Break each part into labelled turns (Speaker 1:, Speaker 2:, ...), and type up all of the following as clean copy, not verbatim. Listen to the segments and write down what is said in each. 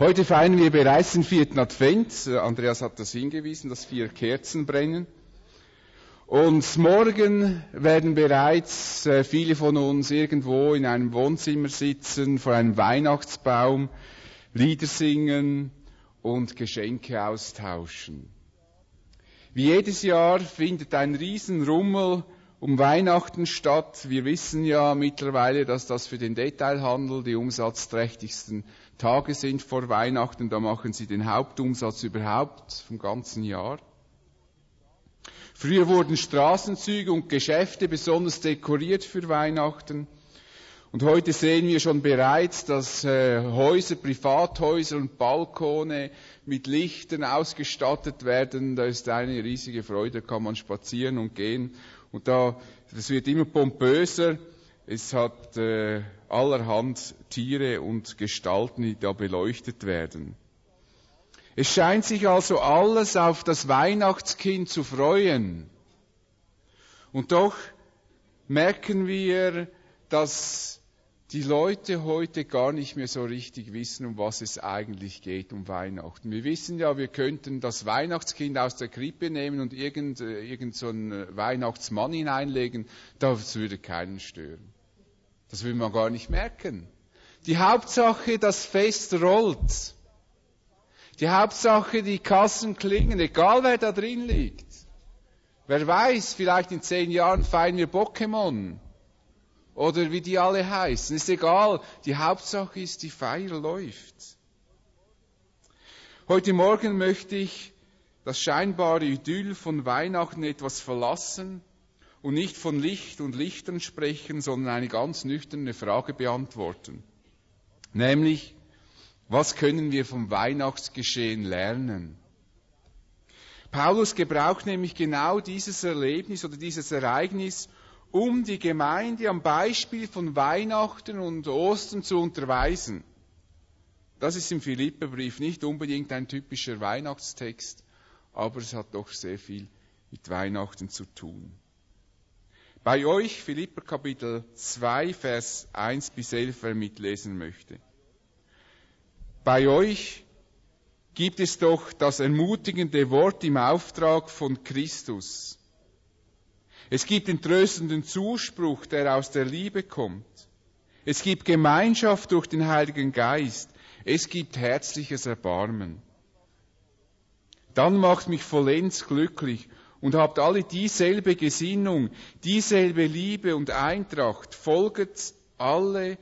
Speaker 1: Heute feiern wir bereits den 4. Advent. Andreas hat das hingewiesen, dass 4 Kerzen brennen. Und morgen werden bereits viele von uns irgendwo in einem Wohnzimmer sitzen, vor einem Weihnachtsbaum, Lieder singen und Geschenke austauschen. Wie jedes Jahr findet ein Riesenrummel um Weihnachten statt. Wir wissen ja mittlerweile, dass das für den Detailhandel die umsatzträchtigsten Tage sind vor Weihnachten. Da machen sie den Hauptumsatz überhaupt vom ganzen Jahr. Früher wurden Straßenzüge und Geschäfte besonders dekoriert für Weihnachten. Und heute sehen wir schon bereits, dass Häuser, Privathäuser und Balkone mit Lichtern ausgestattet werden. Da ist eine riesige Freude, da kann man spazieren und gehen. Und das wird immer pompöser. Es hat allerhand Tiere und Gestalten, die da beleuchtet werden. Es scheint sich also alles auf das Weihnachtskind zu freuen. Und doch merken wir, dass die Leute heute gar nicht mehr so richtig wissen, um was es eigentlich geht um Weihnachten. Wir wissen ja, wir könnten das Weihnachtskind aus der Krippe nehmen und irgend so einen Weihnachtsmann hineinlegen, das würde keinen stören. Das will man gar nicht merken. Die Hauptsache, das Fest rollt. Die Hauptsache, die Kassen klingen, egal wer da drin liegt. Wer weiß, vielleicht in 10 Jahren feiern wir Pokémon. Oder wie die alle heißen. Ist egal. Die Hauptsache ist, die Feier läuft. Heute Morgen möchte ich das scheinbare Idyll von Weihnachten etwas verlassen und nicht von Licht und Lichtern sprechen, sondern eine ganz nüchterne Frage beantworten. Nämlich, was können wir vom Weihnachtsgeschehen lernen? Paulus gebraucht nämlich genau dieses Erlebnis oder dieses Ereignis, um die Gemeinde am Beispiel von Weihnachten und Ostern zu unterweisen. Das ist im Philipperbrief nicht unbedingt ein typischer Weihnachtstext, aber es hat doch sehr viel mit Weihnachten zu tun. Bei euch, Philipper Kapitel 2, Vers 1 bis 11, wer mitlesen möchte. Bei euch gibt es doch das ermutigende Wort im Auftrag von Christus. Es gibt den tröstenden Zuspruch, der aus der Liebe kommt. Es gibt Gemeinschaft durch den Heiligen Geist. Es gibt herzliches Erbarmen. Dann macht mich vollends glücklich und habt alle dieselbe Gesinnung, dieselbe Liebe und Eintracht. Verfolgt alle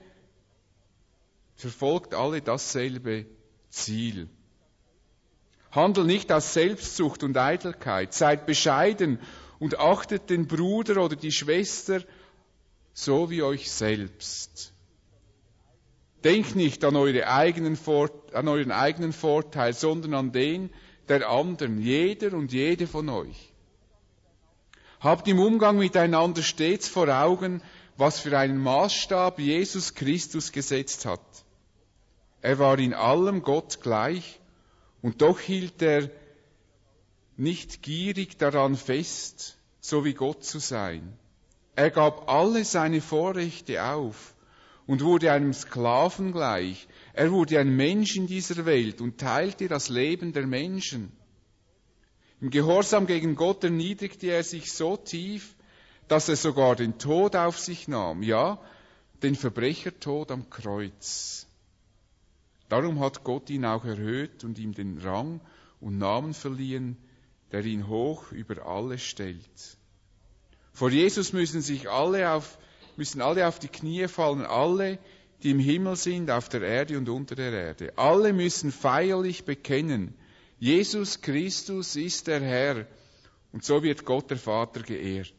Speaker 1: dasselbe Ziel. Handelt nicht aus Selbstsucht und Eitelkeit. Seid bescheiden und achtet den Bruder oder die Schwester so wie euch selbst. Denkt nicht an euren eigenen Vorteil, sondern an den der anderen, jeder und jede von euch. Habt im Umgang miteinander stets vor Augen, was für einen Maßstab Jesus Christus gesetzt hat. Er war in allem Gott gleich und doch hielt er nicht gierig daran fest, so wie Gott zu sein. Er gab alle seine Vorrechte auf und wurde einem Sklaven gleich. Er wurde ein Mensch in dieser Welt und teilte das Leben der Menschen. Im Gehorsam gegen Gott erniedrigte er sich so tief, dass er sogar den Tod auf sich nahm, ja, den Verbrechertod am Kreuz. Darum hat Gott ihn auch erhöht und ihm den Rang und Namen verliehen, der ihn hoch über alle stellt. Vor Jesus müssen alle auf die Knie fallen, alle, die im Himmel sind, auf der Erde und unter der Erde. Alle müssen feierlich bekennen, Jesus Christus ist der Herr, und so wird Gott der Vater geehrt.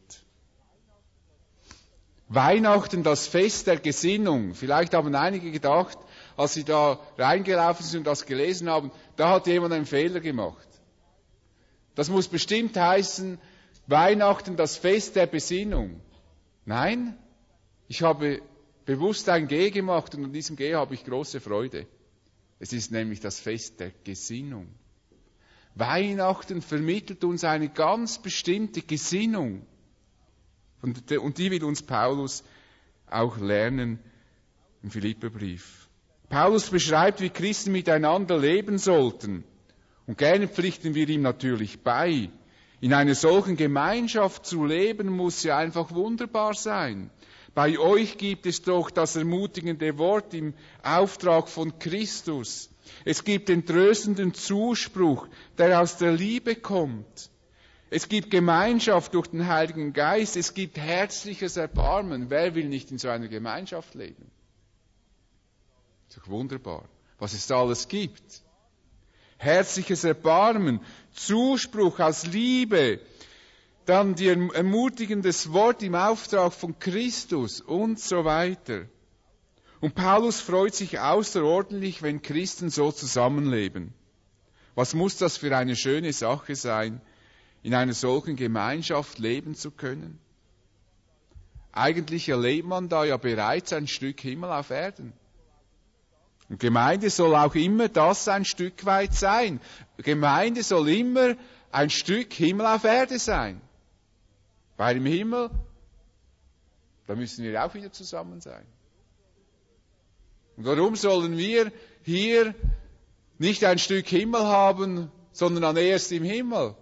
Speaker 1: Weihnachten, das Fest der Gesinnung. Vielleicht haben einige gedacht, als sie da reingelaufen sind und das gelesen haben, da hat jemand einen Fehler gemacht. Das muss bestimmt heißen, Weihnachten, das Fest der Besinnung. Nein, ich habe bewusst ein G gemacht und an diesem G habe ich große Freude. Es ist nämlich das Fest der Gesinnung. Weihnachten vermittelt uns eine ganz bestimmte Gesinnung. Und die will uns Paulus auch lernen im Philipperbrief. Paulus beschreibt, wie Christen miteinander leben sollten. Und gerne pflichten wir ihm natürlich bei. In einer solchen Gemeinschaft zu leben, muss ja einfach wunderbar sein. Bei euch gibt es doch das ermutigende Wort im Auftrag von Christus. Es gibt den tröstenden Zuspruch, der aus der Liebe kommt. Es gibt Gemeinschaft durch den Heiligen Geist. Es gibt herzliches Erbarmen. Wer will nicht in so einer Gemeinschaft leben? Ist doch wunderbar, was es da alles gibt. Herzliches Erbarmen, Zuspruch aus Liebe, dann die ermutigendes Wort im Auftrag von Christus und so weiter. Und Paulus freut sich außerordentlich, wenn Christen so zusammenleben. Was muss das für eine schöne Sache sein, in einer solchen Gemeinschaft leben zu können? Eigentlich erlebt man da ja bereits ein Stück Himmel auf Erden. Und Gemeinde soll auch immer das ein Stück weit sein. Gemeinde soll immer ein Stück Himmel auf Erde sein. Weil im Himmel, da müssen wir auch wieder zusammen sein. Und warum sollen wir hier nicht ein Stück Himmel haben, sondern erst im Himmel?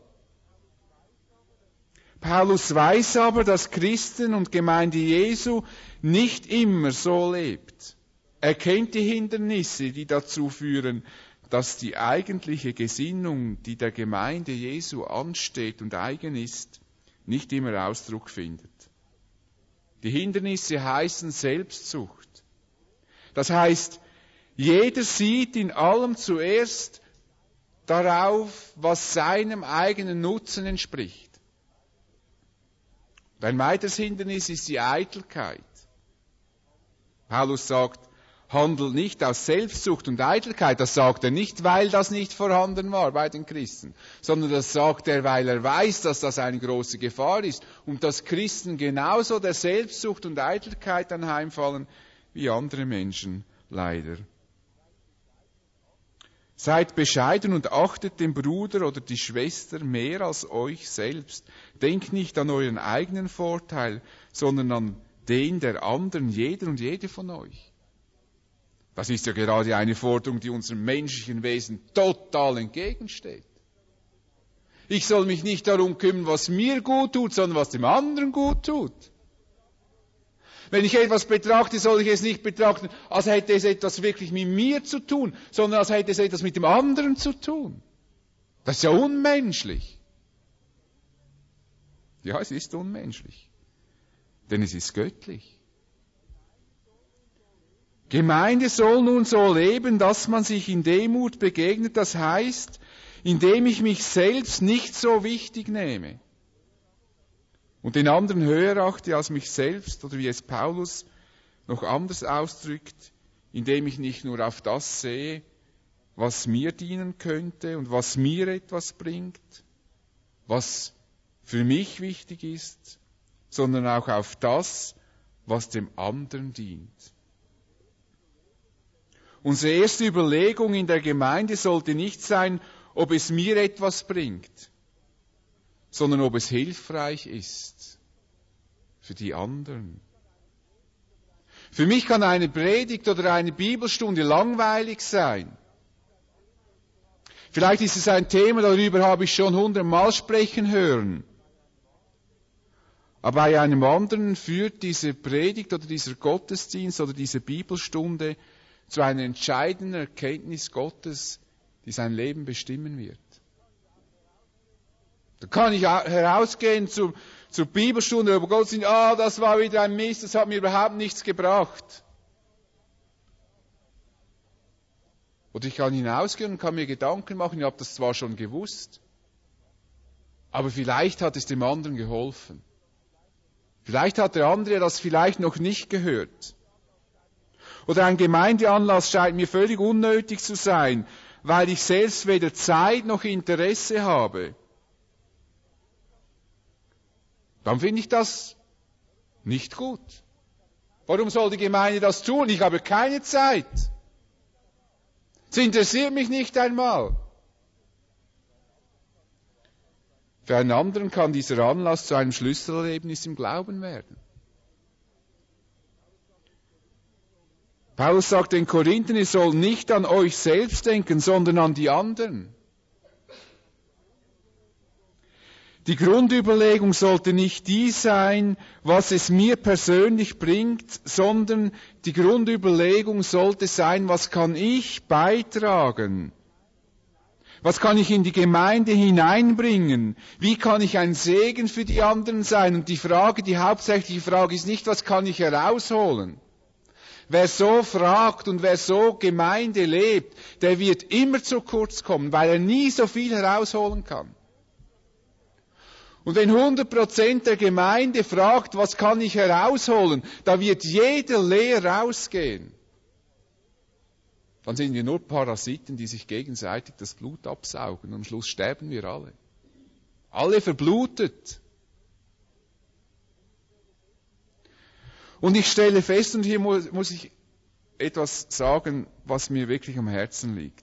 Speaker 1: Paulus weiß aber, dass Christen und Gemeinde Jesu nicht immer so lebt. Er kennt die Hindernisse, die dazu führen, dass die eigentliche Gesinnung, die der Gemeinde Jesu ansteht und eigen ist, nicht immer Ausdruck findet. Die Hindernisse heißen Selbstsucht. Das heißt, jeder sieht in allem zuerst darauf, was seinem eigenen Nutzen entspricht. Und ein weiteres Hindernis ist die Eitelkeit. Paulus sagt, handelt nicht aus Selbstsucht und Eitelkeit. Das sagt er nicht, weil das nicht vorhanden war bei den Christen, sondern das sagt er, weil er weiß, dass das eine große Gefahr ist und dass Christen genauso der Selbstsucht und Eitelkeit anheimfallen wie andere Menschen, leider. Seid bescheiden und achtet den Bruder oder die Schwester mehr als euch selbst. Denkt nicht an euren eigenen Vorteil, sondern an den der anderen, jeder und jede von euch. Das ist ja gerade eine Forderung, die unserem menschlichen Wesen total entgegensteht. Ich soll mich nicht darum kümmern, was mir gut tut, sondern was dem anderen gut tut. Wenn ich etwas betrachte, soll ich es nicht betrachten, als hätte es etwas wirklich mit mir zu tun, sondern als hätte es etwas mit dem anderen zu tun. Das ist ja unmenschlich. Ja, es ist unmenschlich. Denn es ist göttlich. Gemeinde soll nun so leben, dass man sich in Demut begegnet, das heißt, indem ich mich selbst nicht so wichtig nehme und den anderen höher achte als mich selbst, oder wie es Paulus noch anders ausdrückt, indem ich nicht nur auf das sehe, was mir dienen könnte und was mir etwas bringt, was für mich wichtig ist, sondern auch auf das, was dem anderen dient. Unsere erste Überlegung in der Gemeinde sollte nicht sein, ob es mir etwas bringt, sondern ob es hilfreich ist für die anderen. Für mich kann eine Predigt oder eine Bibelstunde langweilig sein. Vielleicht ist es ein Thema, darüber habe ich schon 100-mal sprechen hören. Aber bei einem anderen führt diese Predigt oder dieser Gottesdienst oder diese Bibelstunde zu einer entscheidenden Erkenntnis Gottes, die sein Leben bestimmen wird. Da kann ich herausgehen zur Bibelstunde über Gott und sagen, das war wieder ein Mist, das hat mir überhaupt nichts gebracht. Oder ich kann hinausgehen und kann mir Gedanken machen, ich habe das zwar schon gewusst, aber vielleicht hat es dem anderen geholfen. Vielleicht hat der andere das vielleicht noch nicht gehört. Oder ein Gemeindeanlass scheint mir völlig unnötig zu sein, weil ich selbst weder Zeit noch Interesse habe. Dann finde ich das nicht gut. Warum soll die Gemeinde das tun? Ich habe keine Zeit. Es interessiert mich nicht einmal. Für einen anderen kann dieser Anlass zu einem Schlüsselerlebnis im Glauben werden. Paulus sagt den Korinthern, ihr sollt nicht an euch selbst denken, sondern an die anderen. Die Grundüberlegung sollte nicht die sein, was es mir persönlich bringt, sondern die Grundüberlegung sollte sein, was kann ich beitragen? Was kann ich in die Gemeinde hineinbringen? Wie kann ich ein Segen für die anderen sein? Und die hauptsächliche Frage ist nicht, was kann ich herausholen? Wer so fragt und wer so Gemeinde lebt, der wird immer zu kurz kommen, weil er nie so viel herausholen kann. Und wenn 100% der Gemeinde fragt, was kann ich herausholen, da wird jeder leer rausgehen. Dann sind wir nur Parasiten, die sich gegenseitig das Blut absaugen. Am Schluss sterben wir alle. Alle verblutet. Und ich stelle fest, und hier muss ich etwas sagen, was mir wirklich am Herzen liegt.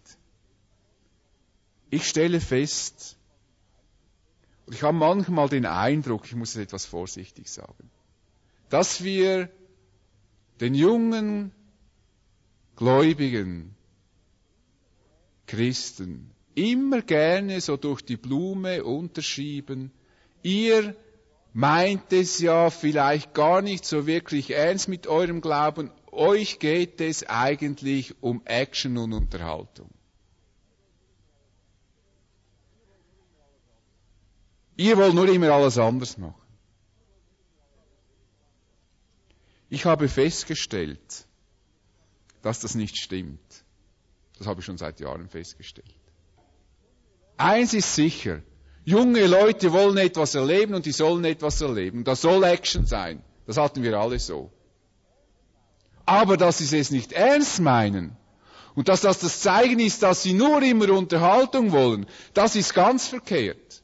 Speaker 1: Ich stelle fest, und ich habe manchmal den Eindruck, ich muss es etwas vorsichtig sagen, dass wir den jungen Gläubigen Christen immer gerne so durch die Blume unterschieben, ihr meint es ja vielleicht gar nicht so wirklich ernst mit eurem Glauben, euch geht es eigentlich um Action und Unterhaltung. Ihr wollt nur immer alles anders machen. Ich habe festgestellt, dass das nicht stimmt. Das habe ich schon seit Jahren festgestellt. Eins ist sicher, junge Leute wollen etwas erleben und die sollen etwas erleben. Das soll Action sein. Das hatten wir alle so. Aber dass sie es nicht ernst meinen und dass das Zeichen ist, dass sie nur immer Unterhaltung wollen, das ist ganz verkehrt.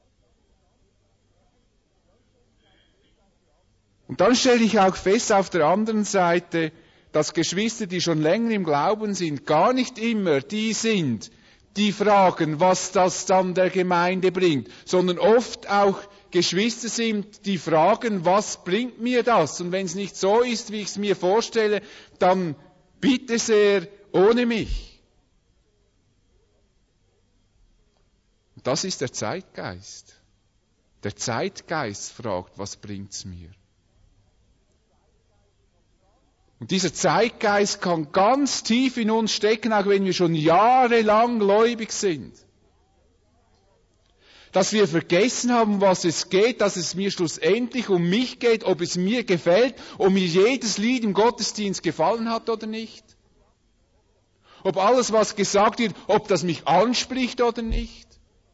Speaker 1: Und dann stelle ich auch fest auf der anderen Seite, dass Geschwister, die schon länger im Glauben sind, gar nicht immer die sind, die fragen, was das dann der Gemeinde bringt, sondern oft auch Geschwister sind, die fragen, was bringt mir das? Und wenn es nicht so ist, wie ich es mir vorstelle, dann bitte sehr ohne mich. Und das ist der Zeitgeist. Der Zeitgeist fragt, was bringt's mir? Und dieser Zeitgeist kann ganz tief in uns stecken, auch wenn wir schon jahrelang gläubig sind. Dass wir vergessen haben, was es geht, dass es mir schlussendlich um mich geht, ob es mir gefällt, ob mir jedes Lied im Gottesdienst gefallen hat oder nicht. Ob alles, was gesagt wird, ob das mich anspricht oder nicht.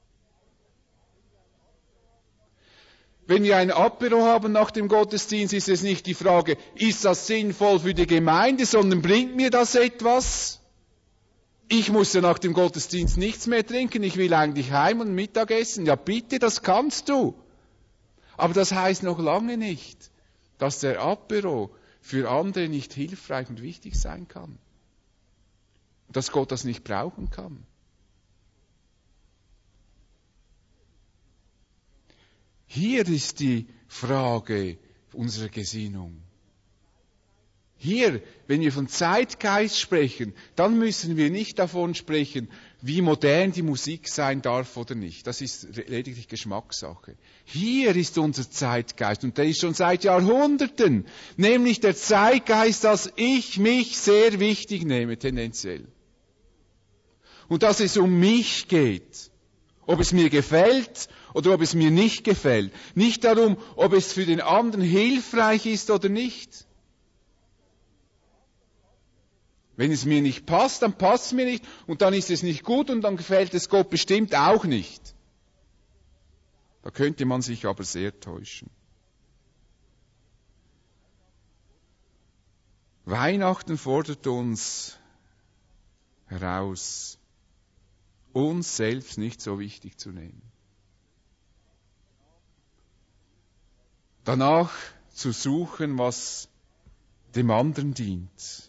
Speaker 1: Wenn wir ein Apero haben nach dem Gottesdienst, ist es nicht die Frage, ist das sinnvoll für die Gemeinde, sondern bringt mir das etwas? Ich muss ja nach dem Gottesdienst nichts mehr trinken, ich will eigentlich heim und Mittag essen. Ja bitte, das kannst du. Aber das heißt noch lange nicht, dass der Apero für andere nicht hilfreich und wichtig sein kann. Dass Gott das nicht brauchen kann. Hier ist die Frage unserer Gesinnung. Hier, wenn wir von Zeitgeist sprechen, dann müssen wir nicht davon sprechen, wie modern die Musik sein darf oder nicht. Das ist lediglich Geschmackssache. Hier ist unser Zeitgeist und der ist schon seit Jahrhunderten, nämlich der Zeitgeist, dass ich mich sehr wichtig nehme, tendenziell. Und dass es um mich geht. Ob es mir gefällt oder ob es mir nicht gefällt. Nicht darum, ob es für den anderen hilfreich ist oder nicht. Wenn es mir nicht passt, dann passt es mir nicht und dann ist es nicht gut und dann gefällt es Gott bestimmt auch nicht. Da könnte man sich aber sehr täuschen. Weihnachten fordert uns heraus, uns selbst nicht so wichtig zu nehmen. Danach zu suchen, was dem anderen dient.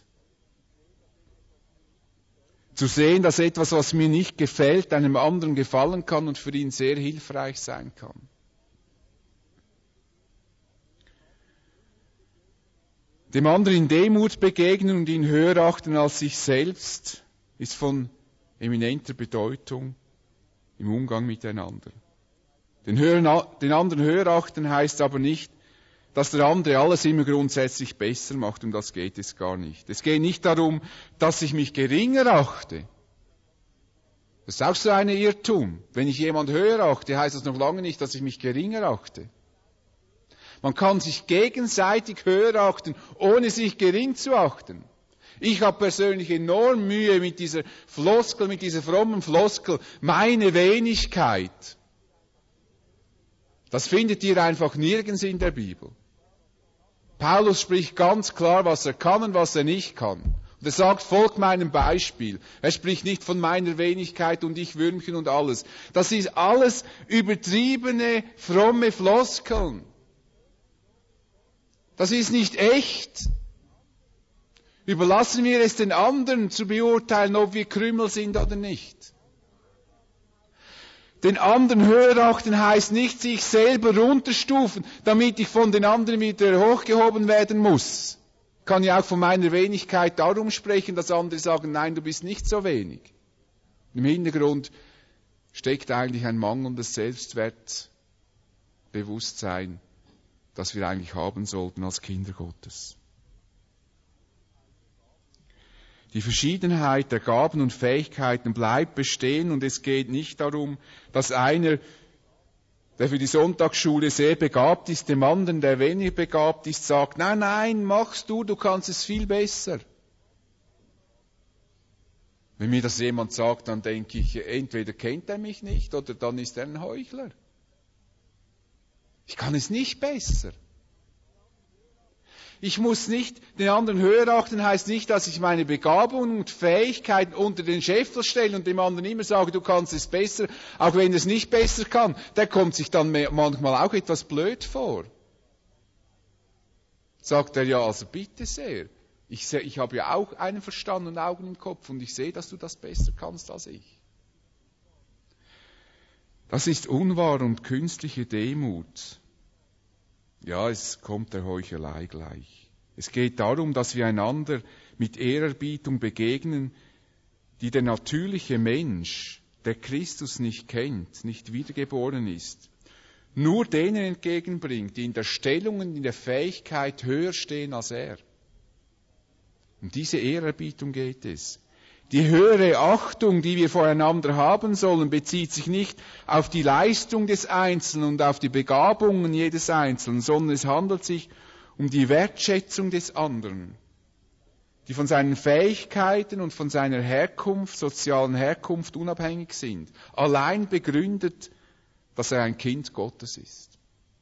Speaker 1: Zu sehen, dass etwas, was mir nicht gefällt, einem anderen gefallen kann und für ihn sehr hilfreich sein kann. Dem anderen in Demut begegnen und ihn höher achten als sich selbst ist von eminenter Bedeutung im Umgang miteinander. Den anderen höher achten heißt aber nicht, dass der andere alles immer grundsätzlich besser macht, und das geht es gar nicht. Es geht nicht darum, dass ich mich geringer achte. Das ist auch so ein Irrtum. Wenn ich jemand höher achte, heißt das noch lange nicht, dass ich mich geringer achte. Man kann sich gegenseitig höher achten, ohne sich gering zu achten. Ich habe persönlich enorm Mühe mit dieser Floskel, mit dieser frommen Floskel, meine Wenigkeit. Das findet ihr einfach nirgends in der Bibel. Paulus spricht ganz klar, was er kann und was er nicht kann. Und er sagt, folgt meinem Beispiel. Er spricht nicht von meiner Wenigkeit und ich Würmchen und alles. Das ist alles übertriebene, fromme Floskeln. Das ist nicht echt. Überlassen wir es den anderen zu beurteilen, ob wir Krümel sind oder nicht. Den anderen höher achten heißt nicht, sich selber runterstufen, damit ich von den anderen wieder hochgehoben werden muss. Ich kann ja auch von meiner Wenigkeit darum sprechen, dass andere sagen, nein, du bist nicht so wenig. Im Hintergrund steckt eigentlich ein mangelndes Selbstwertbewusstsein, das wir eigentlich haben sollten als Kinder Gottes. Die Verschiedenheit der Gaben und Fähigkeiten bleibt bestehen und es geht nicht darum, dass einer, der für die Sonntagsschule sehr begabt ist, dem anderen, der weniger begabt ist, sagt, nein, machst du kannst es viel besser. Wenn mir das jemand sagt, dann denke ich, entweder kennt er mich nicht oder dann ist er ein Heuchler. Ich kann es nicht besser. Ich muss nicht den anderen höher achten, heißt nicht, dass ich meine Begabungen und Fähigkeiten unter den Scheffel stelle und dem anderen immer sage, du kannst es besser, auch wenn er es nicht besser kann. Der kommt sich dann manchmal auch etwas blöd vor. Sagt er, ja, also bitte sehr. Ich habe ja auch einen Verstand und Augen im Kopf und ich sehe, dass du das besser kannst als ich. Das ist unwahr und künstliche Demut. Ja, es kommt der Heuchelei gleich. Es geht darum, dass wir einander mit Ehrerbietung begegnen, die der natürliche Mensch, der Christus nicht kennt, nicht wiedergeboren ist, nur denen entgegenbringt, die in der Stellung und in der Fähigkeit höher stehen als er. Um diese Ehrerbietung geht es. Die höhere Achtung, die wir voreinander haben sollen, bezieht sich nicht auf die Leistung des Einzelnen und auf die Begabungen jedes Einzelnen, sondern es handelt sich um die Wertschätzung des anderen, die von seinen Fähigkeiten und von seiner Herkunft, sozialen Herkunft unabhängig sind, allein begründet, dass er ein Kind Gottes ist.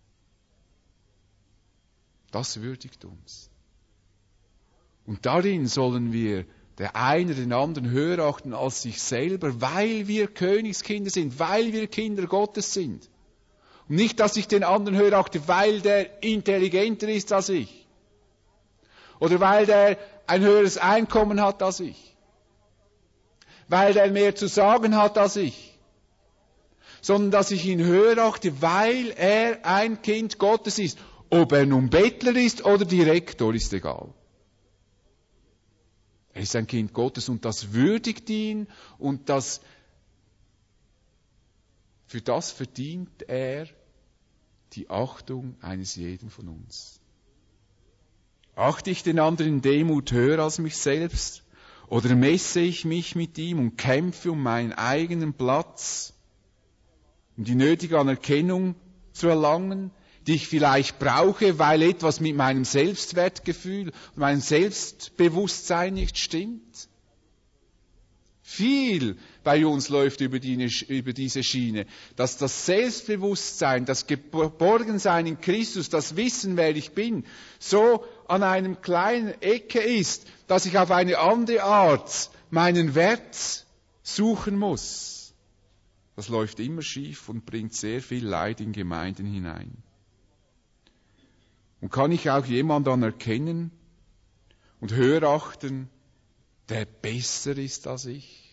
Speaker 1: Das würdigt uns. Und darin sollen wir der eine den anderen höher achten als sich selber, weil wir Königskinder sind, weil wir Kinder Gottes sind. Und nicht, dass ich den anderen höher achte, weil der intelligenter ist als ich. Oder weil der ein höheres Einkommen hat als ich. Weil der mehr zu sagen hat als ich. Sondern dass ich ihn höher achte, weil er ein Kind Gottes ist. Ob er nun Bettler ist oder Direktor, ist egal. Er ist ein Kind Gottes und das würdigt ihn und für das verdient er die Achtung eines jeden von uns. Achte ich den anderen in Demut höher als mich selbst oder messe ich mich mit ihm und kämpfe um meinen eigenen Platz, um die nötige Anerkennung zu erlangen, die ich vielleicht brauche, weil etwas mit meinem Selbstwertgefühl und meinem Selbstbewusstsein nicht stimmt. Viel bei uns läuft über diese Schiene, dass das Selbstbewusstsein, das Geborgensein in Christus, das Wissen, wer ich bin, so an einem kleinen Ecke ist, dass ich auf eine andere Art meinen Wert suchen muss. Das läuft immer schief und bringt sehr viel Leid in Gemeinden hinein. Und kann ich auch jemanden anerkennen und höher achten, der besser ist als ich?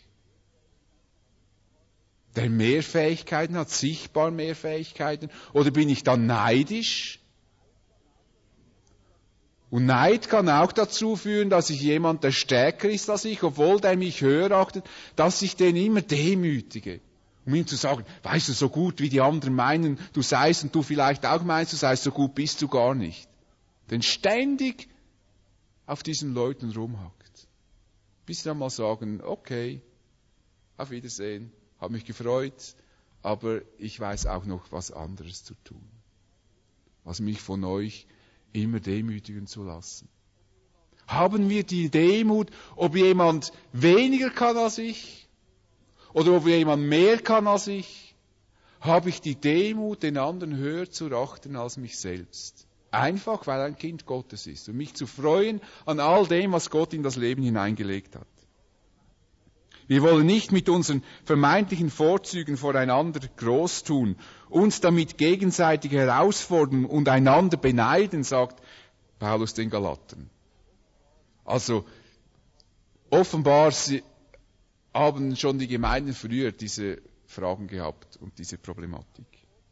Speaker 1: Der mehr Fähigkeiten hat, sichtbar mehr Fähigkeiten? Oder bin ich dann neidisch? Und Neid kann auch dazu führen, dass ich jemand, der stärker ist als ich, obwohl der mich höher achtet, dass ich den immer demütige. Um ihm zu sagen, weißt du, so gut wie die anderen meinen, du seist und du vielleicht auch meinst, du seist, so gut bist du gar nicht. Denn ständig auf diesen Leuten rumhackt. Bis sie dann mal sagen, okay, auf Wiedersehen, habe mich gefreut, aber ich weiß auch noch was anderes zu tun. Was mich von euch immer demütigen zu lassen. Haben wir die Demut, ob jemand weniger kann als ich oder ob jemand mehr kann als ich? Habe ich die Demut, den anderen höher zu achten als mich selbst? Einfach, weil er ein Kind Gottes ist und mich zu freuen an all dem, was Gott in das Leben hineingelegt hat. Wir wollen nicht mit unseren vermeintlichen Vorzügen voreinander groß tun, uns damit gegenseitig herausfordern und einander beneiden, sagt Paulus den Galatern. Also, offenbar haben schon die Gemeinden früher diese Fragen gehabt und diese Problematik.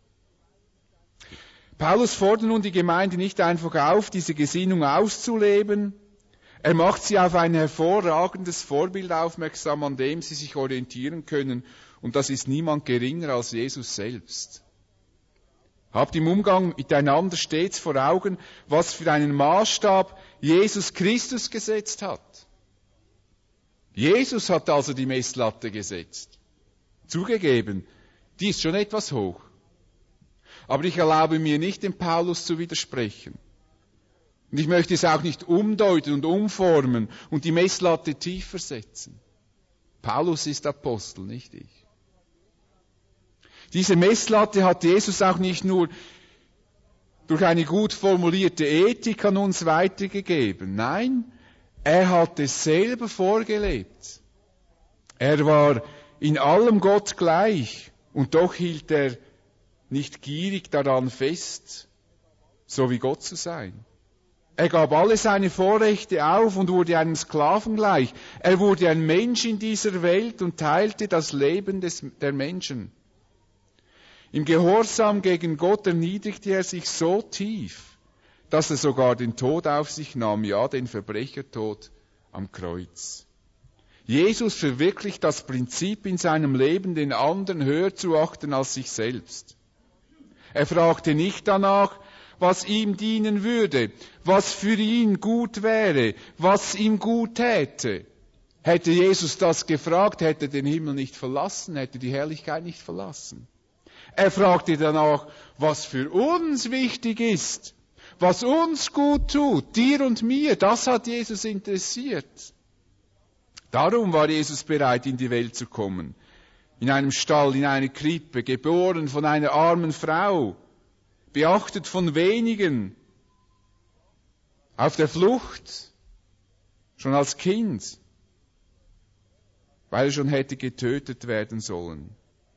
Speaker 1: Paulus fordert nun die Gemeinde nicht einfach auf, diese Gesinnung auszuleben. Er macht sie auf ein hervorragendes Vorbild aufmerksam, an dem sie sich orientieren können. Und das ist niemand geringer als Jesus selbst. Habt im Umgang miteinander stets vor Augen, was für einen Maßstab Jesus Christus gesetzt hat. Jesus hat also die Messlatte gesetzt. Zugegeben, die ist schon etwas hoch. Aber ich erlaube mir nicht, dem Paulus zu widersprechen. Und ich möchte es auch nicht umdeuten und umformen und die Messlatte tiefer setzen. Paulus ist Apostel, nicht ich. Diese Messlatte hat Jesus auch nicht nur durch eine gut formulierte Ethik an uns weitergegeben. Nein, er hat es selber vorgelebt. Er war in allem Gott gleich und doch hielt er nicht gierig daran fest, so wie Gott zu sein. Er gab alle seine Vorrechte auf und wurde einem Sklaven gleich. Er wurde ein Mensch in dieser Welt und teilte das Leben der Menschen. Im Gehorsam gegen Gott erniedrigte er sich so tief, dass er sogar den Tod auf sich nahm, ja, den Verbrechertod am Kreuz. Jesus verwirklicht das Prinzip in seinem Leben, den anderen höher zu achten als sich selbst. Er fragte nicht danach, was ihm dienen würde, was für ihn gut wäre, was ihm gut täte. Hätte Jesus das gefragt, hätte er den Himmel nicht verlassen, hätte die Herrlichkeit nicht verlassen. Er fragte danach, was für uns wichtig ist, was uns gut tut, dir und mir, das hat Jesus interessiert. Darum war Jesus bereit, in die Welt zu kommen. In einem Stall, in einer Krippe, geboren von einer armen Frau, beachtet von wenigen, auf der Flucht, schon als Kind, weil er schon hätte getötet werden sollen.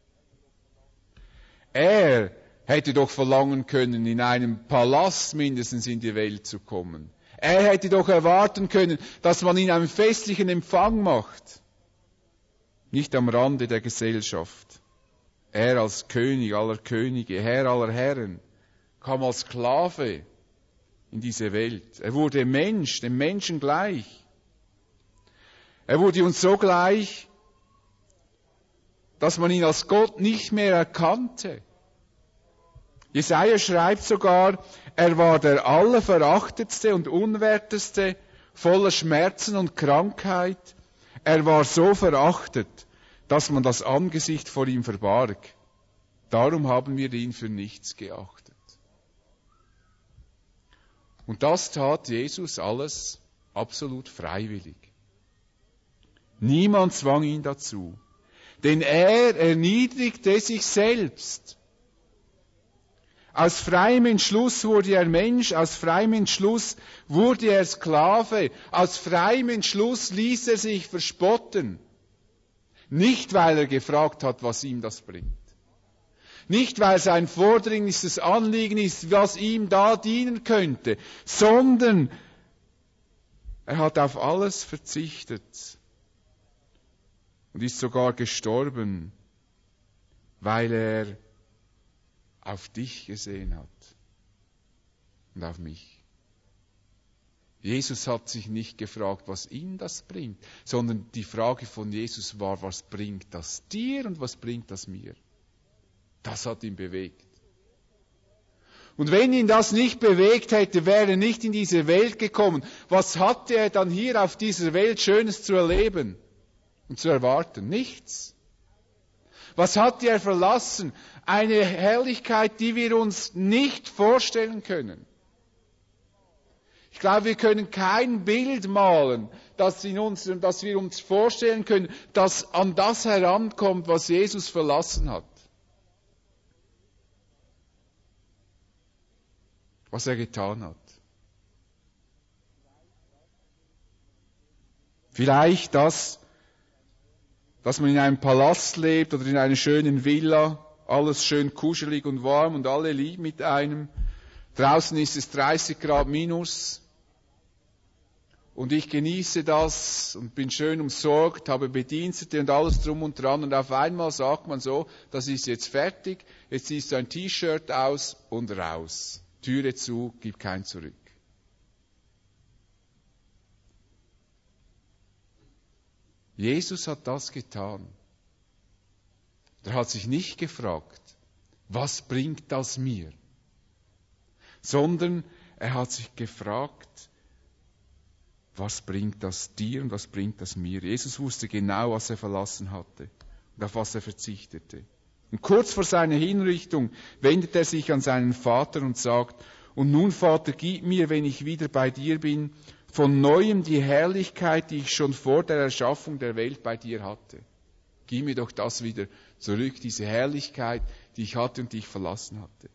Speaker 1: Er hätte doch verlangen können, in einem Palast mindestens in die Welt zu kommen. Er hätte doch erwarten können, dass man ihn einen festlichen Empfang macht. Nicht am Rande der Gesellschaft. Er als König aller Könige, Herr aller Herren, kam als Sklave in diese Welt. Er wurde Mensch, dem Menschen gleich. Er wurde uns so gleich, dass man ihn als Gott nicht mehr erkannte. Jesaja schreibt sogar, er war der allerverachtetste und unwerteste, voller Schmerzen und Krankheit. Er war so verachtet, dass man das Angesicht vor ihm verbarg. Darum haben wir ihn für nichts geachtet. Und das tat Jesus alles absolut freiwillig. Niemand zwang ihn dazu. Denn er erniedrigte sich selbst. Aus freiem Entschluss wurde er Mensch, aus freiem Entschluss wurde er Sklave, aus freiem Entschluss ließ er sich verspotten. Nicht, weil er gefragt hat, was ihm das bringt. Nicht, weil sein vordringlichstes Anliegen ist, was ihm da dienen könnte, sondern er hat auf alles verzichtet und ist sogar gestorben, weil er auf dich gesehen hat und auf mich. Jesus hat sich nicht gefragt, was ihn das bringt, sondern die Frage von Jesus war, was bringt das dir und was bringt das mir? Das hat ihn bewegt. Und wenn ihn das nicht bewegt hätte, wäre er nicht in diese Welt gekommen. Was hatte er dann hier auf dieser Welt Schönes zu erleben und zu erwarten? Nichts. Was hat er verlassen? Eine Herrlichkeit, die wir uns nicht vorstellen können. Ich glaube, wir können kein Bild malen, das wir uns vorstellen können, das an das herankommt, was Jesus verlassen hat. Was er getan hat. Vielleicht das, dass man in einem Palast lebt oder in einer schönen Villa, alles schön kuschelig und warm und alle lieb mit einem. Draußen ist es 30 Grad minus und ich genieße das und bin schön umsorgt, habe Bedienstete und alles drum und dran und auf einmal sagt man so, das ist jetzt fertig, jetzt ziehst du ein T-Shirt aus und raus. Türe zu, gib kein zurück. Jesus hat das getan. Er hat sich nicht gefragt, was bringt das mir? Sondern er hat sich gefragt, was bringt das dir und was bringt das mir? Jesus wusste genau, was er verlassen hatte und auf was er verzichtete. Und kurz vor seiner Hinrichtung wendet er sich an seinen Vater und sagt, und nun, Vater, gib mir, wenn ich wieder bei dir bin, von Neuem die Herrlichkeit, die ich schon vor der Erschaffung der Welt bei dir hatte. Gib mir doch das wieder zurück, diese Herrlichkeit, die ich hatte und die ich verlassen hatte.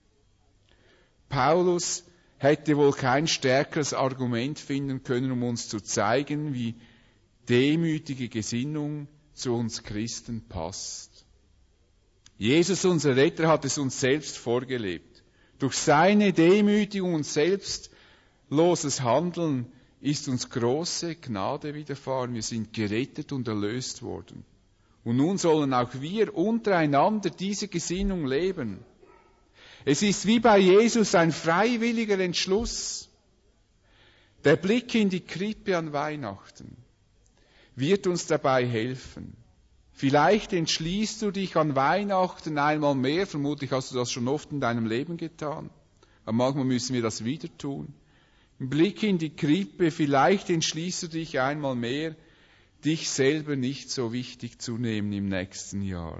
Speaker 1: Paulus hätte wohl kein stärkeres Argument finden können, um uns zu zeigen, wie demütige Gesinnung zu uns Christen passt. Jesus, unser Retter, hat es uns selbst vorgelebt. Durch seine Demütigung und selbstloses Handeln ist uns große Gnade widerfahren. Wir sind gerettet und erlöst worden. Und nun sollen auch wir untereinander diese Gesinnung leben. Es ist wie bei Jesus ein freiwilliger Entschluss. Der Blick in die Krippe an Weihnachten wird uns dabei helfen. Vielleicht entschließt du dich an Weihnachten einmal mehr, vermutlich hast du das schon oft in deinem Leben getan, aber manchmal müssen wir das wieder tun. Im Blick in die Krippe, vielleicht entschließt du dich einmal mehr, dich selber nicht so wichtig zu nehmen im nächsten Jahr.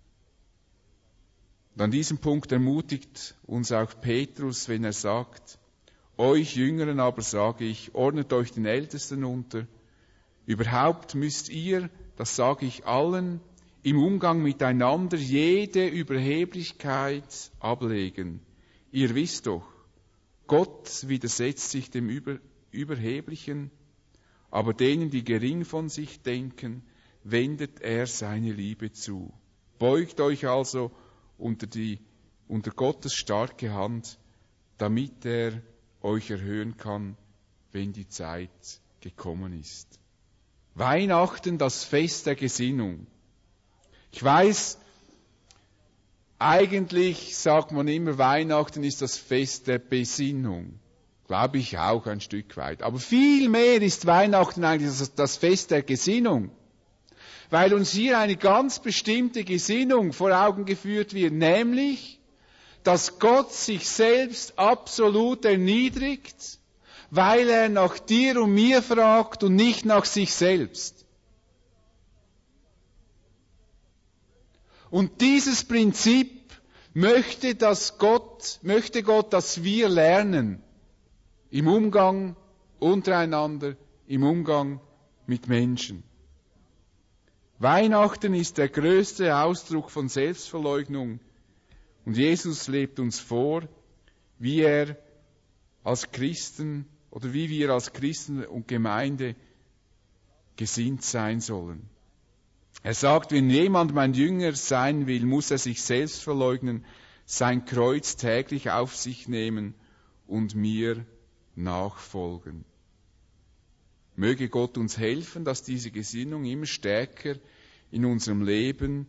Speaker 1: Und an diesem Punkt ermutigt uns auch Petrus, wenn er sagt, euch Jüngeren aber sage ich, ordnet euch den Ältesten unter. Überhaupt müsst ihr, das sage ich allen, im Umgang miteinander jede Überheblichkeit ablegen. Ihr wisst doch, Gott widersetzt sich dem Überheblichen, aber denen, die gering von sich denken, wendet er seine Liebe zu. Beugt euch also unter Gottes starke Hand, damit er euch erhöhen kann, wenn die Zeit gekommen ist. Weihnachten, das Fest der Gesinnung. Ich weiß, eigentlich sagt man immer, Weihnachten ist das Fest der Besinnung. Glaube ich auch ein Stück weit. Aber viel mehr ist Weihnachten eigentlich das Fest der Gesinnung. Weil uns hier eine ganz bestimmte Gesinnung vor Augen geführt wird, nämlich, dass Gott sich selbst absolut erniedrigt, weil er nach dir und mir fragt und nicht nach sich selbst. Und dieses Prinzip möchte Gott, dass wir lernen. Im Umgang untereinander, im Umgang mit Menschen. Weihnachten ist der größte Ausdruck von Selbstverleugnung. Und Jesus lebt uns vor, wie wir als Christen und Gemeinde gesinnt sein sollen. Er sagt, wenn jemand mein Jünger sein will, muss er sich selbst verleugnen, sein Kreuz täglich auf sich nehmen und mir nachfolgen. Möge Gott uns helfen, dass diese Gesinnung immer stärker in unserem Leben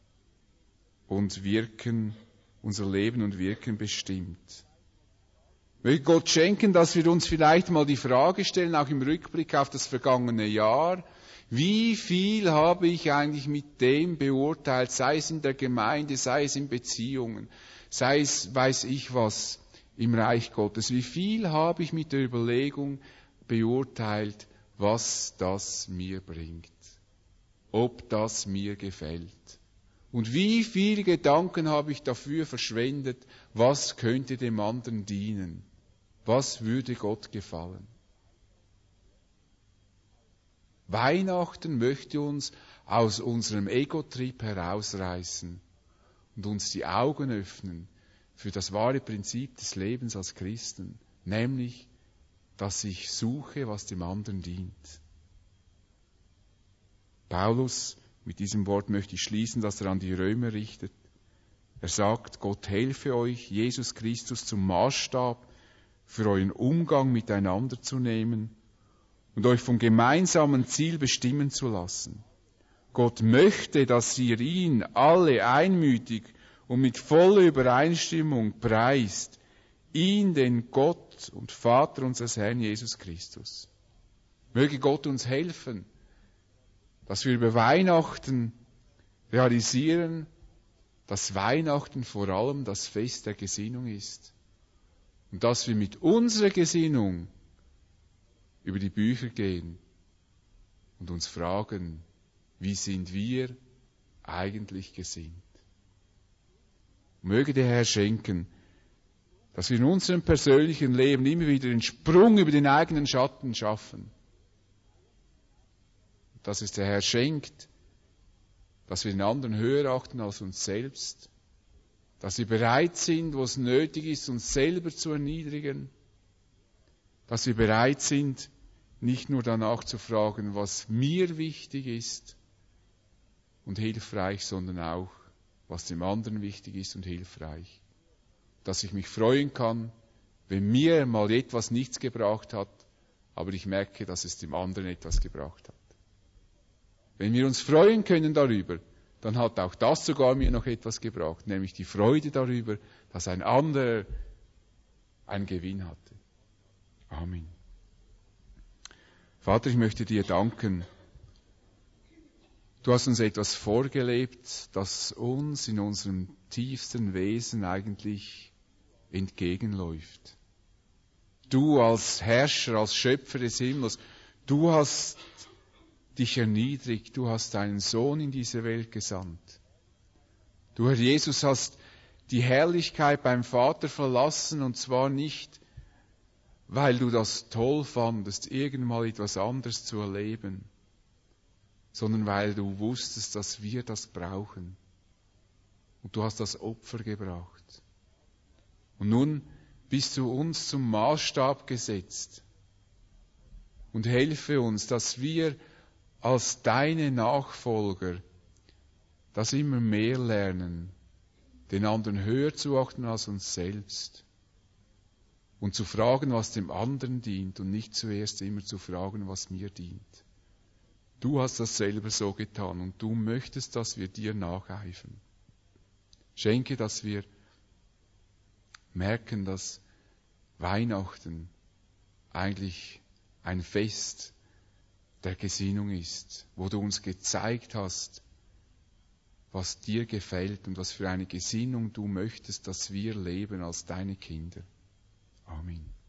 Speaker 1: und Wirken, unser Leben und Wirken bestimmt. Möge Gott schenken, dass wir uns vielleicht mal die Frage stellen, auch im Rückblick auf das vergangene Jahr, wie viel habe ich eigentlich mit dem beurteilt, sei es in der Gemeinde, sei es in Beziehungen, sei es weiß ich was im Reich Gottes. Wie viel habe ich mit der Überlegung beurteilt, was das mir bringt, ob das mir gefällt. Und wie viele Gedanken habe ich dafür verschwendet, was könnte dem anderen dienen, was würde Gott gefallen. Weihnachten möchte uns aus unserem Ego-Trip herausreißen und uns die Augen öffnen für das wahre Prinzip des Lebens als Christen, nämlich, dass ich suche, was dem anderen dient. Paulus, mit diesem Wort möchte ich schließen, dass er an die Römer richtet. Er sagt, Gott helfe euch, Jesus Christus zum Maßstab für euren Umgang miteinander zu nehmen und euch vom gemeinsamen Ziel bestimmen zu lassen. Gott möchte, dass ihr ihn alle einmütig und mit voller Übereinstimmung preist, ihn, den Gott und Vater unseres Herrn Jesus Christus. Möge Gott uns helfen, dass wir über Weihnachten realisieren, dass Weihnachten vor allem das Fest der Gesinnung ist und dass wir mit unserer Gesinnung über die Bücher gehen und uns fragen, wie sind wir eigentlich gesinnt? Möge der Herr schenken, dass wir in unserem persönlichen Leben immer wieder den Sprung über den eigenen Schatten schaffen. Dass es der Herr schenkt, dass wir den anderen höher achten als uns selbst, dass wir bereit sind, wo es nötig ist, uns selber zu erniedrigen, dass wir bereit sind, nicht nur danach zu fragen, was mir wichtig ist und hilfreich, sondern auch, was dem anderen wichtig ist und hilfreich. Dass ich mich freuen kann, wenn mir mal etwas nichts gebracht hat, aber ich merke, dass es dem anderen etwas gebracht hat. Wenn wir uns freuen können darüber, dann hat auch das sogar mir noch etwas gebracht, nämlich die Freude darüber, dass ein anderer einen Gewinn hatte. Amen. Vater, ich möchte dir danken. Du hast uns etwas vorgelebt, das uns in unserem tiefsten Wesen eigentlich entgegenläuft. Du als Herrscher, als Schöpfer des Himmels, du hast dich erniedrigt, du hast deinen Sohn in diese Welt gesandt. Du, Herr Jesus, hast die Herrlichkeit beim Vater verlassen, und zwar nicht, weil du das toll fandest, irgendwann etwas anderes zu erleben, sondern weil du wusstest, dass wir das brauchen. Und du hast das Opfer gebracht. Und nun bist du uns zum Maßstab gesetzt. Und helfe uns, dass wir als deine Nachfolger das immer mehr lernen, den anderen höher zu achten als uns selbst und zu fragen, was dem anderen dient und nicht zuerst immer zu fragen, was mir dient. Du hast das selber so getan und du möchtest, dass wir dir nacheifern. Schenke, dass wir merken, dass Weihnachten eigentlich ein Fest der Gesinnung ist, wo du uns gezeigt hast, was dir gefällt und was für eine Gesinnung du möchtest, dass wir leben als deine Kinder. Amen.